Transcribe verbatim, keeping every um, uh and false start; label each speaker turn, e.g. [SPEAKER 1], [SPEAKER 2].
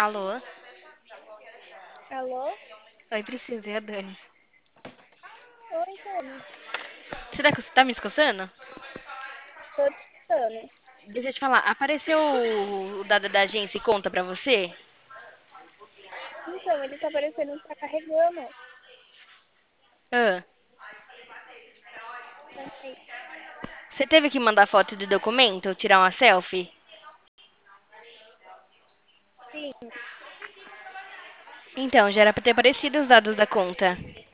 [SPEAKER 1] Alô?
[SPEAKER 2] Alô?
[SPEAKER 1] Oi, Priscila, é a Dani.
[SPEAKER 2] Oi, Dani.
[SPEAKER 1] Você tá, você tá me escutando?
[SPEAKER 2] Tô te escutando.
[SPEAKER 1] Deixa eu te falar, apareceu o o dado da agência e conta pra você?
[SPEAKER 2] Então, ele tá parecendo que tá carregando.
[SPEAKER 1] Ah,
[SPEAKER 2] Também.
[SPEAKER 1] você teve que mandar foto de documento, tirar uma selfie?
[SPEAKER 2] Sim.
[SPEAKER 1] Então, já era pra ter aparecido os dados da conta.